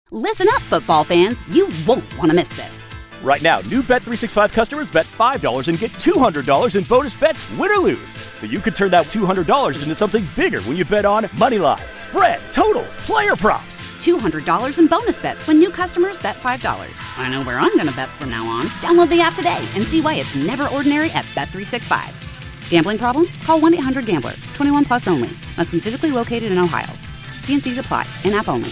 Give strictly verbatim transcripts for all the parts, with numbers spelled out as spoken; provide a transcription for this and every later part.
Listen up, football fans. You won't want to miss this. Right now, new Bet three sixty-five customers bet five dollars and get two hundred dollars in bonus bets, win or lose. So you could turn that two hundred dollars into something bigger when you bet on money line, spread, totals, player props. two hundred dollars in bonus bets when new customers bet five dollars. I know where I'm going to bet from now on. Download the app today and see why it's never ordinary at Bet three sixty-five. Gambling problem? Call one eight hundred gambler. twenty-one plus only. Must be physically located in Ohio. T and C's apply. In-app only.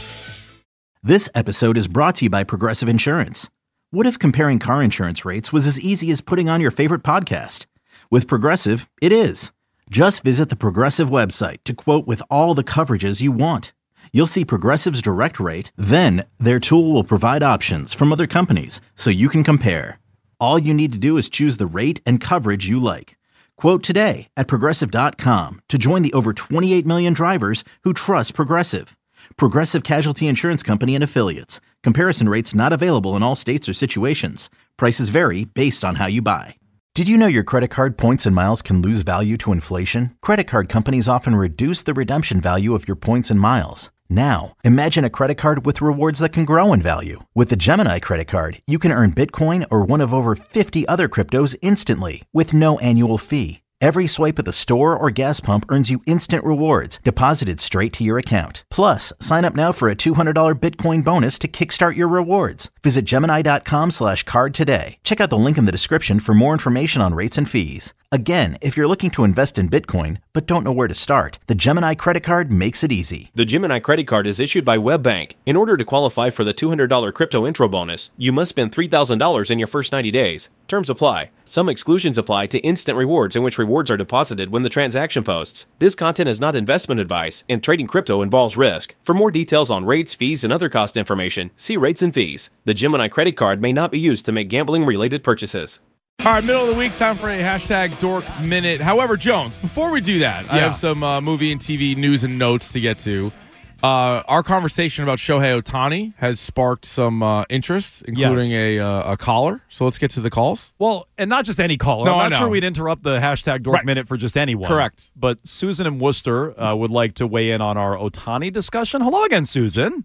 This episode is brought to you by Progressive Insurance. What if comparing car insurance rates was as easy as putting on your favorite podcast? With Progressive, it is. Just visit the Progressive website to quote with all the coverages you want. You'll see Progressive's direct rate, then their tool will provide options from other companies so you can compare. All you need to do is choose the rate and coverage you like. Quote today at Progressive dot com to join the over twenty-eight million drivers who trust Progressive. Progressive Casualty Insurance Company and Affiliates. Comparison rates not available in all states or situations. Prices vary based on how you buy. Did you know your credit card points and miles can lose value to inflation? Credit card companies often reduce the redemption value of your points and miles. Now, imagine a credit card with rewards that can grow in value. With the Gemini credit card, you can earn Bitcoin or one of over fifty other cryptos instantly with no annual fee. Every swipe at the store or gas pump earns you instant rewards deposited straight to your account. Plus, sign up now for a two hundred dollars Bitcoin bonus to kickstart your rewards. Visit Gemini.com slash card today. Check out the link in the description for more information on rates and fees. Again, if you're looking to invest in Bitcoin but don't know where to start, the Gemini credit card makes it easy. The Gemini credit card is issued by WebBank. In order to qualify for the two hundred dollars crypto intro bonus, you must spend three thousand dollars in your first ninety days. Terms apply. Some exclusions apply to instant rewards, in which rewards are deposited when the transaction posts. This content is not investment advice, and trading crypto involves risk. For more details on rates, fees, and other cost information, see rates and fees. The Gemini credit card may not be used to make gambling-related purchases. All right, middle of the week, time for a hashtag dork minute. However, Jones, before we do that, yeah. I have some uh, movie and T V news and notes to get to. Uh, our conversation about Shohei Ohtani has sparked some uh, interest, including yes. a uh, a caller. So let's get to the calls. Well, and not just any caller. No, I'm not sure we'd interrupt the hashtag dork right. minute for just anyone. Correct. But Susan in Worcester uh, would like to weigh in on our Ohtani discussion. Hello again, Susan.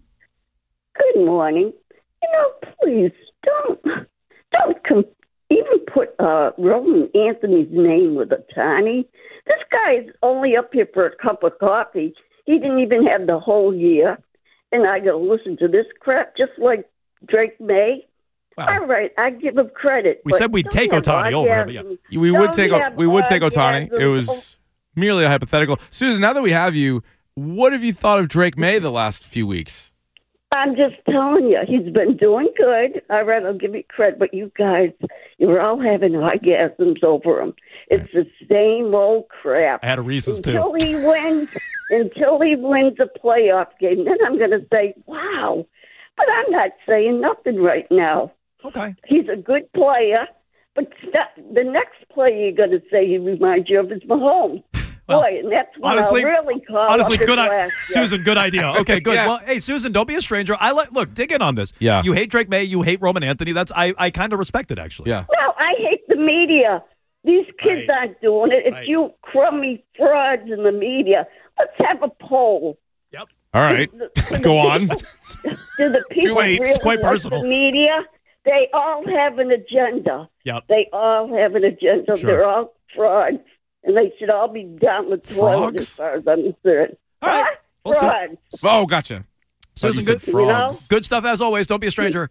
Good morning. You know, please don't don't com- even put uh, Roman Anthony's name with Ohtani. This guy is only up here for a cup of coffee. He didn't even have the whole year, and I got to listen to this crap just like Drake May. Wow. All right, I give him credit. We said we'd take Ohtani over him. Yeah. We would take we would take Ohtani. It was merely a hypothetical. Susan, now that we have you, what have you thought of Drake May the last few weeks? I'm just telling you, he's been doing good. All right, I'll give you credit, but you guys, you're all having orgasms over him. It's the same old crap. I had a Reese's too. Until he wins, until he wins a playoff game, then I'm going to say, wow. But I'm not saying nothing right now. Okay. He's a good player, but st- the next player you're going to say he reminds you of is Mahomes. Well, Boy, and that's what honestly, I'll really call honestly, good I- Susan, good idea. Okay, good. Yeah. Well, hey, Susan, don't be a stranger. I like look, dig in on this. Yeah. You hate Drake May, you hate Roman Anthony. That's I, I kind of respect it, actually. Yeah. No, I hate the media. These kids Right. aren't doing it. It's Right. you crummy frauds in the media. Let's have a poll. Yep. All right. Do the Go on. people- Do the people late. really It's quite like personal. the media? They all have an agenda. Yep. They all have an agenda. Sure. They're all frauds, and they should all be down the toilet Frogs? as far as I'm concerned. All right. Huh? We'll see. Frauds. Oh, gotcha. Susan, Thought you good, said frogs. good stuff as always. Don't be a stranger.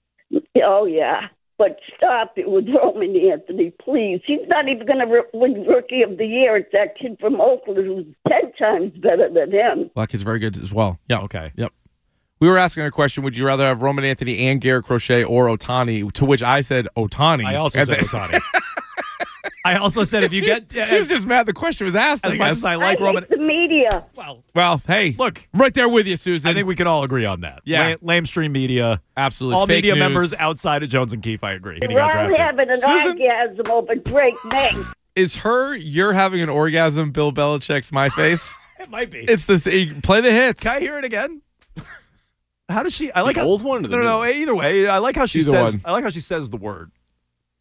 Oh, yeah. But stop it with Roman Anthony, please. He's not even going to win Rookie of the Year. It's that kid from Oakland who's ten times better than him. Well, that kid's very good as well. Yeah, okay. Yep. We were asking a question, would you rather have Roman Anthony and Garrett Crochet or Ohtani? To which I said Ohtani. I also And said then- Ohtani. I also said if you get She was just mad the question was asked. as I much guess. as I like I Roman. hate the media. Well, Well, hey, look, right there with you, Susan. I think we can all agree on that. Yeah. Lame, lamestream media. absolutely All fake media news. members outside of Jones and Keefe, I agree. He We're got all drafted. having an Susan? orgasm over Drake May. Is her you're having an orgasm? Bill Belichick's my face. It might be. It's the play the hits. Can I hear it again? How does she? I like the how, old one or the No, no, new no. one? Either way, I like how she Either says. one. I like how she says the word.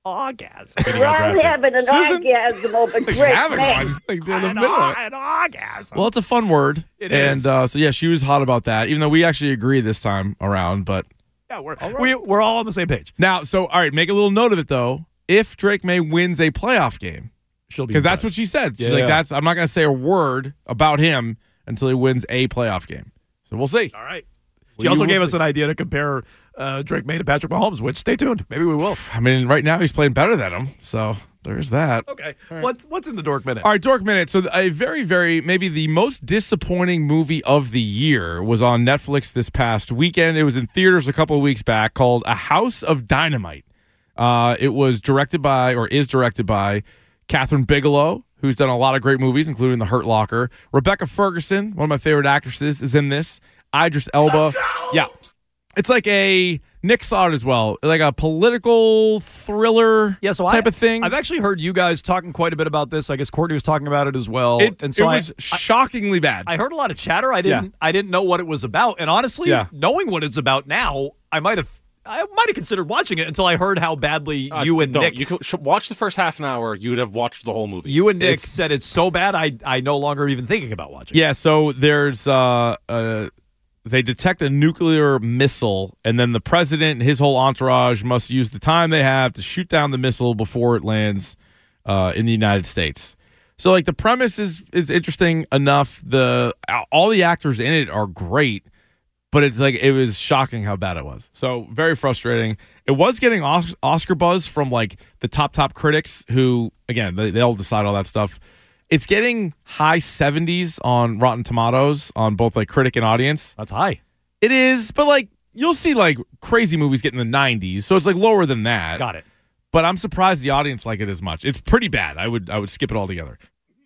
orgasm. I'm having an Susan? orgasm over Like Drake having May. one. Like they're in the An, middle of it. an orgasm. Well, it's a fun word. It and, is. uh, so, yeah, she was hot about that, even though we actually agree this time around. But yeah, we're, we, we're all on the same page. now, so, all right, make a little note of it, though. If Drake May wins a playoff game, She'll be because that's impressed. what she said. She's Yeah, like, yeah. that's I'm not going to say a word about him until he wins a playoff game. So we'll see. All right. Well, She also you gave will us see. an idea to compare uh, Drake May to Patrick Mahomes, which stay tuned. Maybe we will. I mean, right now he's playing better than him. So there's that. Okay. What's what's in the dork minute? All right, Dork Minute. So a very, very, maybe the most disappointing movie of the year was on Netflix this past weekend. It was in theaters a couple of weeks back, called A House of Dynamite. Uh, it was directed by, or is directed by, Catherine Bigelow, who's done a lot of great movies, including The Hurt Locker. Rebecca Ferguson, one of my favorite actresses, is in this. Idris Elba. Yeah. It's like a, Nick saw it as well, like a political thriller Yeah, so type I, of thing. I've actually heard you guys talking quite a bit about this. I guess Courtney was talking about it as well. It, and so it was I, shockingly bad. I heard a lot of chatter. I didn't. Yeah. I didn't know what it was about. And honestly, Yeah. knowing what it's about now, I might have. I might have considered watching it until I heard how badly Uh, you and don't. Nick. You could, should watch the first half an hour. You would have watched the whole movie. You and Nick It's- said it's so bad. I I no longer even thinking about watching. Yeah, so there's uh, uh they detect a nuclear missile, and then the president and his whole entourage must use the time they have to shoot down the missile before it lands uh, in the United States. So, like, the premise is is interesting enough. The all the actors in it are great, but it's like it was shocking how bad it was. So very frustrating. It was getting Os- Oscar buzz from like the top top critics, who again they, they'll decide all that stuff. It's getting high seventies on Rotten Tomatoes on both like critic and audience. That's high. It is, but like you'll see like crazy movies get in the nineties, so it's like lower than that. Got it. But I'm surprised the audience like it as much. It's pretty bad. I would I would skip it altogether.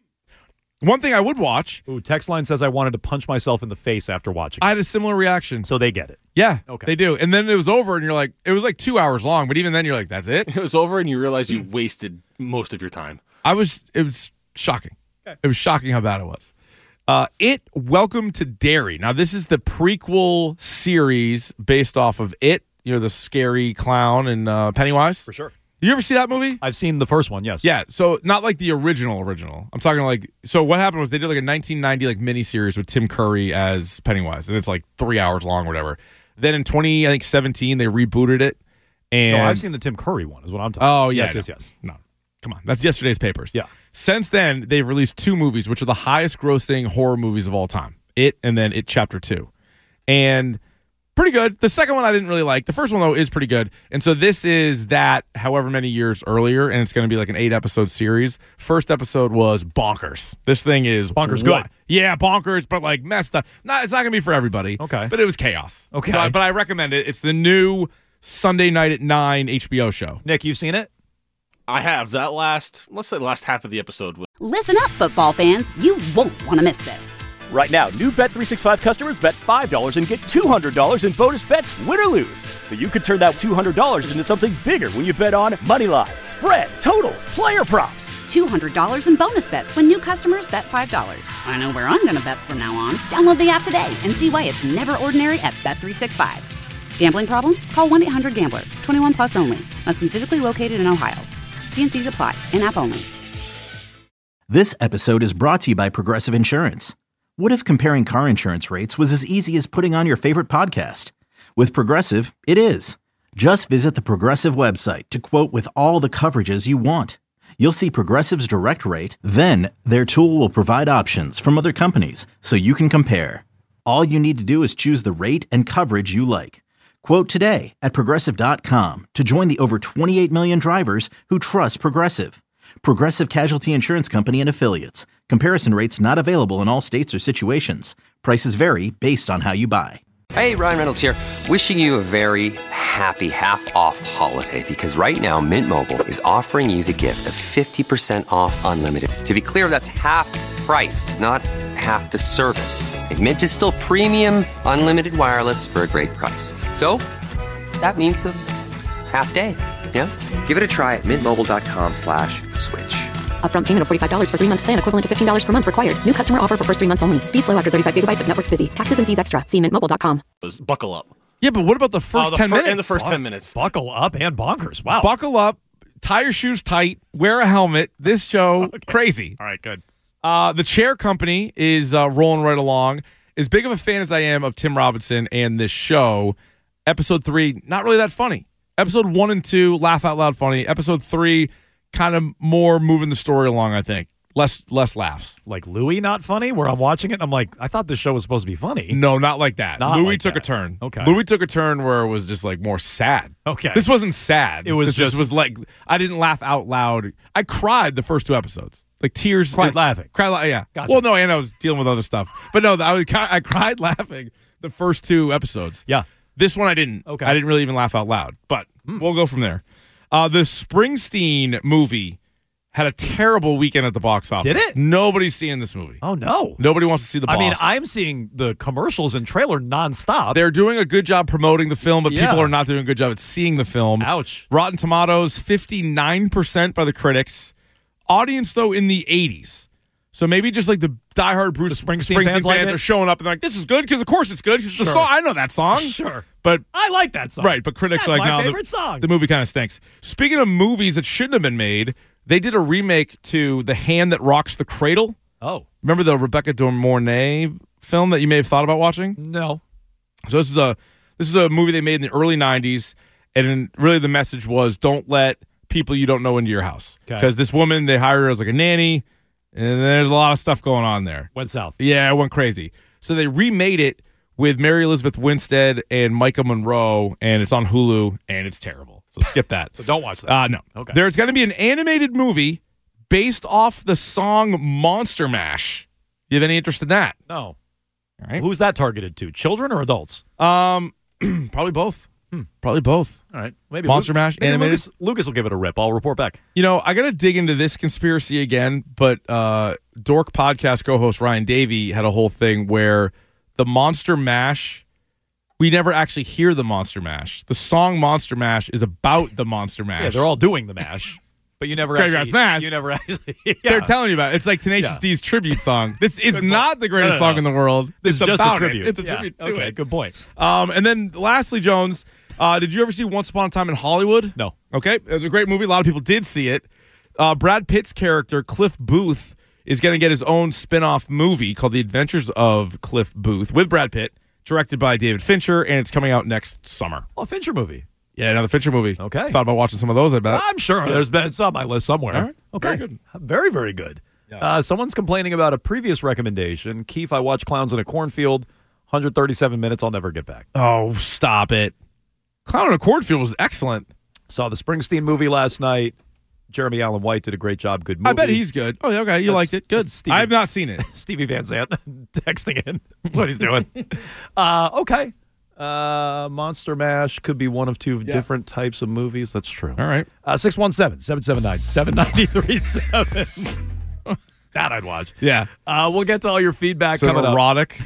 One thing I would watch. Ooh, text line says I wanted to punch myself in the face after watching. I had a similar reaction. So they get it. Yeah, Okay. they do. And then it was over, and you're like, it was like two hours long. But even then, you're like, that's it. It was over, and you realize you wasted most of your time. I was. It was shocking. It was shocking how bad it was. Uh, it Welcome to Derry. Now, this is the prequel series based off of It. You know, the scary clown and uh, Pennywise. For sure. You ever see that movie? I've seen the first one. Yes. Yeah, so not like the original original. I'm talking like, so what happened was they did like a nineteen ninety like miniseries with Tim Curry as Pennywise, and it's like three hours long or whatever. Then in twenty, I think seventeen, they rebooted it. And No, I've seen the Tim Curry one. Is what I'm talking. Oh about. yeah, Yes. no. Yes. Yes. No, come on, that's yesterday's papers. Yeah. Since then, they've released two movies, which are the highest grossing horror movies of all time. It and then It Chapter Two, and pretty good. The second one I didn't really like. The first one, though, is pretty good. And so this is that however many years earlier, and it's going to be like an eight-episode series. First episode was bonkers. This thing is Bonkers wi- good. Yeah, bonkers, but like messed up. Not, it's not going to be for everybody. Okay. But it was chaos. Okay. So I- but I recommend it. It's the new Sunday night at nine H B O show. Nick, you've seen it? I have that last, let's say, the last half of the episode. Was Listen up, football fans. You won't want to miss this. Right now, new Bet three sixty-five customers bet five dollars and get two hundred dollars in bonus bets, win or lose. So you could turn that two hundred dollars into something bigger when you bet on Moneyline, spread, totals, player props. two hundred dollars in bonus bets when new customers bet five dollars. I know where I'm going to bet from now on. Download the app today and see why it's never ordinary at Bet three sixty-five. Gambling problem? Call one eight hundred gambler. twenty-one plus only. Must be physically located in Ohio. T and C's apply. In-app only. This episode is brought to you by Progressive Insurance. What if comparing car insurance rates was as easy as putting on your favorite podcast? With Progressive, it is. Just visit the Progressive website to quote with all the coverages you want. You'll see Progressive's direct rate, then their tool will provide options from other companies so you can compare. All you need to do is choose the rate and coverage you like. Quote today at Progressive dot com to join the over twenty-eight million drivers who trust Progressive. Progressive Casualty Insurance Company and Affiliates. Comparison rates not available in all states or situations. Prices vary based on how you buy. Hey, Ryan Reynolds here. Wishing you a very happy half-off holiday because right now Mint Mobile is offering you the gift of fifty percent off unlimited. To be clear, that's half price, not half the service. And Mint is still premium unlimited wireless for a great price. So that means a half day. Yeah? Give it a try at mintmobile.com slash switch. Upfront payment of forty-five dollars for three-month plan equivalent to fifteen dollars per month required. New customer offer for first three months only. Speed slow after thirty-five gigabytes if network's busy. Taxes and fees extra. See mint mobile dot com. buckle up. Yeah, but what about the first Oh, the ten fir- minutes? in the first ten minutes. Buckle up and bonkers. Wow. Buckle up. tie your shoes tight, wear a helmet. This show, okay. Crazy. All right, good. Uh, the Chair Company is uh, rolling right along. As big of a fan as I am of Tim Robinson and this show, episode three, not really that funny. Episode one and two, laugh out loud funny. Episode three, kind of more moving the story along, I think. Less less laughs. Like Louis not funny, where I'm watching it and I'm like, I thought this show was supposed to be funny. No, not like that. Not Louis like took that. a turn. Okay. Louis took a turn where it was just like more sad. Okay. This wasn't sad. It was this just was like I didn't laugh out loud. I cried the first two episodes. Like tears. Cried laughing. Cried la- yeah. Gotcha. Well, no, and I was dealing with other stuff. But no, I was I cried laughing the first two episodes. Yeah. This one I didn't. Okay. I didn't really even laugh out loud. But mm. we'll go from there. Uh, the Springsteen movie had a terrible weekend at the box office. Did it? Nobody's seeing this movie. Oh, no. Nobody wants to see the boss. I mean, I'm seeing the commercials and trailer nonstop. They're doing a good job promoting the film, but Yeah. people are not doing a good job at seeing the film. Ouch. Rotten Tomatoes, fifty-nine percent by the critics. Audience, though, in the eighties. So maybe just like the diehard Bruce The Springsteen Springsteen, fans fans, like it? are showing up and they're like, this is good because, of course, it's good. 'Cause Sure. the song, I know that song. Sure. But I like that song. Right, but critics That's are like, my no, favorite the, song. the movie kind of stinks. Speaking of movies that shouldn't have been made, they did a remake to The Hand That Rocks the Cradle. Oh. Remember the Rebecca De Mornay film that you may have thought about watching? No. So this is a this is a movie they made in the early nineties, and really the message was don't let people you don't know into your house. Okay. Because this woman, they hired her as like a nanny, and there's a lot of stuff going on there. Went south. Yeah, it went crazy. So they remade it with Mary Elizabeth Winstead and Micah Monroe, and it's on Hulu, and it's terrible. So skip that. So don't watch that. Uh, no. Okay. There's going to be an animated movie based off the song Monster Mash. You have any interest in that? No. All right. Who's that targeted to? Children or adults? Um, probably both. Hmm. Probably both. All right. Maybe Monster Lu- Mash maybe animated. Lucas, Lucas will give it a rip. I'll report back. You know, I got to dig into this conspiracy again, but uh, Dork podcast co-host Ryan Davey had a whole thing where the Monster Mash, we never actually hear the Monster Mash. The song Monster Mash is about the Monster Mash. Yeah, they're all doing the mash, but you never Graveyard actually. Smash. You never actually. Yeah. They're telling you about it. It's like Tenacious Yeah. D's tribute song. This is Good not point. the greatest No, no, no. song in the world. This it's is just about a tribute. It. It's a Yeah. tribute to Okay, it. good point. Um, and then lastly, Jones, uh, did you ever see Once Upon a Time in Hollywood? No. Okay. It was a great movie. A lot of people did see it. Uh, Brad Pitt's character, Cliff Booth, is going to get his own spin-off movie called The Adventures of Cliff Booth with Brad Pitt, directed by David Fincher, and it's coming out next summer. Well, a Fincher movie. Yeah, another Fincher movie. Okay. Thought about watching some of those, I bet. I'm sure there's been it's on my list somewhere. All right. Okay. Very good. Very, very good. Yeah. Uh, someone's complaining about a previous recommendation. Keith, I watched Clowns in a Cornfield. one hundred thirty-seven minutes. I'll never get back. Oh, stop it. Clown in a Cornfield was excellent. Saw the Springsteen movie last night. Jeremy Allen White did a great job. Good movie. I bet he's good. Oh, yeah, okay. You That's- liked it. Good. that's Stevie- I have not seen it. Stevie Van Zandt texting in. That's what he's doing. uh, okay. Uh, Monster Mash could be one of two different types of movies. That's true. All right. Uh, six one seven, seven seven nine, seven nine three seven. That I'd watch. Yeah. Uh, we'll get to all your feedback It's an coming up. erotic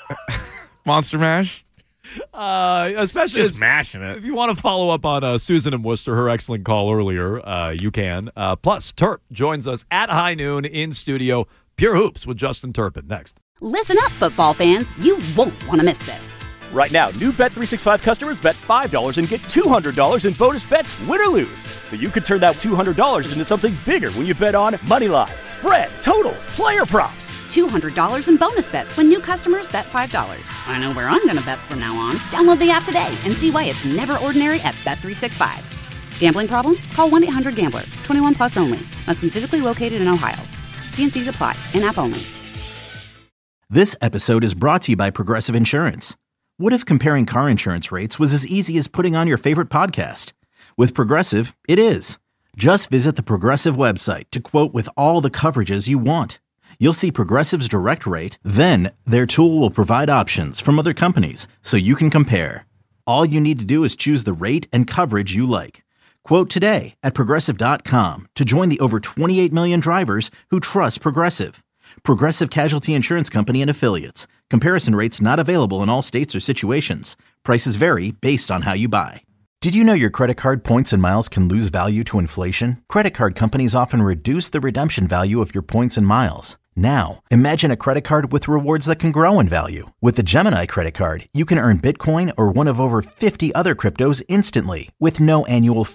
Monster Mash. Uh, especially Just as- mashing it. If you want to follow up on uh, Susan and Worcester, her excellent call earlier, uh, you can. Uh, plus, Turp joins us at high noon in studio. Pure Hoops with Justin Turpin next. Listen up, football fans. You won't want to miss this. Right now, new Bet three sixty-five customers bet five dollars and get two hundred dollars in bonus bets, win or lose. So you could turn that two hundred dollars into something bigger when you bet on money line, spread, totals, player props. two hundred dollars in bonus bets when new customers bet five dollars. I know where I'm going to bet from now on. Download the app today and see why it's never ordinary at Bet three sixty-five. Gambling problem? Call one eight hundred gambler. twenty-one plus only. Must be physically located in Ohio. T and C's apply. In-app only. This episode is brought to you by Progressive Insurance. What if comparing car insurance rates was as easy as putting on your favorite podcast? With Progressive, it is. Just visit the Progressive website to quote with all the coverages you want. You'll see Progressive's direct rate, then their tool will provide options from other companies so you can compare. All you need to do is choose the rate and coverage you like. Quote today at Progressive dot com to join the over twenty-eight million drivers who trust Progressive. Progressive Casualty Insurance Company and Affiliates. Comparison rates not available in all states or situations. Prices vary based on how you buy. Did you know your credit card points and miles can lose value to inflation? Credit card companies often reduce the redemption value of your points and miles. Now, imagine a credit card with rewards that can grow in value. With the Gemini credit card, you can earn Bitcoin or one of over fifty other cryptos instantly with no annual fee.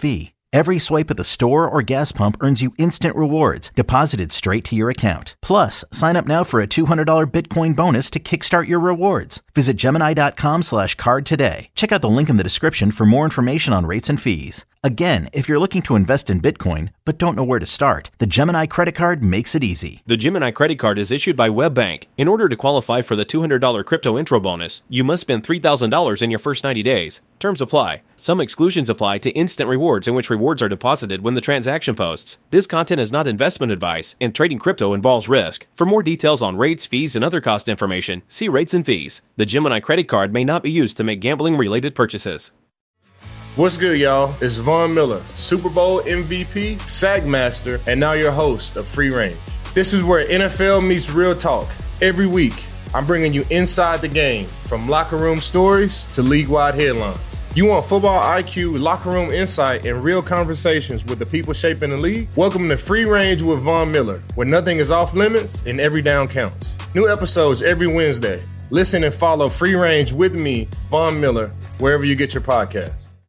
Every swipe at the store or gas pump earns you instant rewards deposited straight to your account. Plus, sign up now for a two hundred dollars Bitcoin bonus to kickstart your rewards. Visit Gemini.com slash card today. Check out the link in the description for more information on rates and fees. Again, if you're looking to invest in Bitcoin but don't know where to start, the Gemini credit card makes it easy. The Gemini credit card is issued by WebBank. In order to qualify for the two hundred dollars crypto intro bonus, you must spend three thousand dollars in your first ninety days. Terms apply. Some exclusions apply to instant rewards, in which rewards are deposited when the transaction posts. This content is not investment advice, and trading crypto involves risk. For more details on rates, fees, and other cost information, see rates and fees. The Gemini credit card may not be used to make gambling-related purchases. What's good, y'all? It's Von Miller, Super Bowl M V P, SAG Master, and now your host of Free Range. This is where N F L meets real talk. Every week, I'm bringing you inside the game, from locker room stories to league-wide headlines. You want football I Q, locker room insight, and real conversations with the people shaping the league? Welcome to Free Range with Von Miller, where nothing is off limits and every down counts. New episodes every Wednesday. Listen and follow Free Range with me, Von Miller, wherever you get your podcasts.